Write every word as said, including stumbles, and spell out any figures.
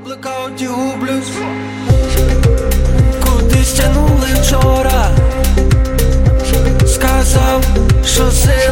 блекауті гублюсь, кудись тянули вчора. Сказав, що це